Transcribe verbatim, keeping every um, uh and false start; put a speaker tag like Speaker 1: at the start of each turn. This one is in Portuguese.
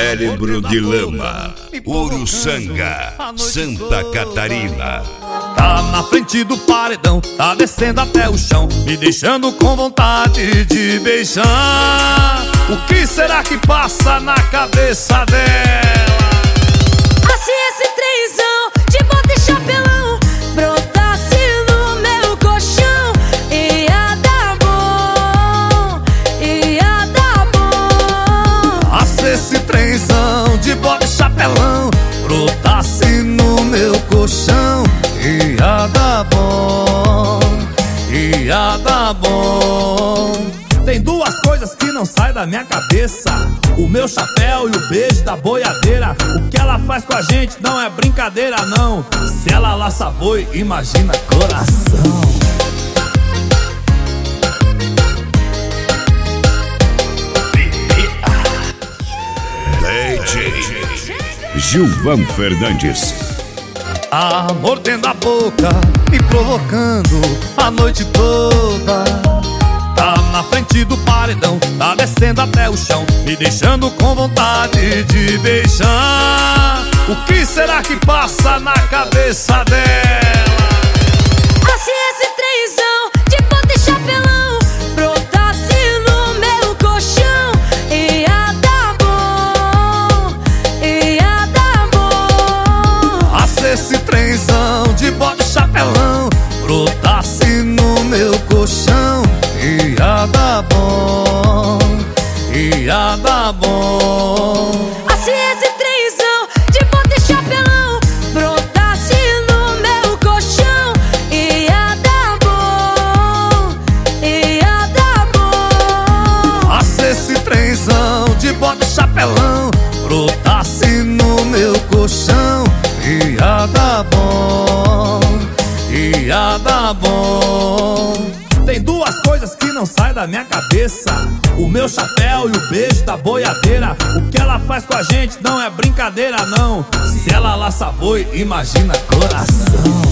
Speaker 1: Cérebro de Lama, Uruçanga, Santa Catarina.
Speaker 2: Tá na frente do paredão, tá descendo até o chão, me deixando com vontade de beijar. O que será que passa na cabeça dela?
Speaker 3: Se esse trenzão de bota e chapelão brotasse no meu colchão, ia dar bom, ia dar bom.
Speaker 2: Ah, se esse trenzão de bota e chapelão brotasse no meu colchão, ia dar bom, ia dar bom. Tem duas coisas que não saem da minha cabeça: o meu chapéu e o beijo da boiadeira. O que ela faz com a gente não é brincadeira, não. Se ela laça boi, imagina coração.
Speaker 1: D J Gilvan Fernandes.
Speaker 2: Ah, mordendo a boca, me provocando a noite toda. Tá na frente do paredão, tá descendo até o chão, me deixando com vontade de beijar. O que será que passa na cabeça dela?
Speaker 3: Ah, se esse trenzão de bota e chapelão brotasse no meu colchão, ia dar bom, ia dar bom.
Speaker 2: Ah, se esse trenzão de bota e chapelão brotasse no meu colchão, ia dar bom, ia dar bom.
Speaker 3: Ah, se esse trenzão de bota e chapelão brotasse no meu colchão, ia dar bom, ia dar bom.
Speaker 2: Ah, se esse trenzão de bota e chapelão brotasse no meu colchão, ia dar bom, ia dar bom. Tem duas coisas que não saem da minha cabeça: o meu chapéu e o beijo da boiadeira. O que ela faz com a gente não é brincadeira, não. Se ela laça boi, imagina coração.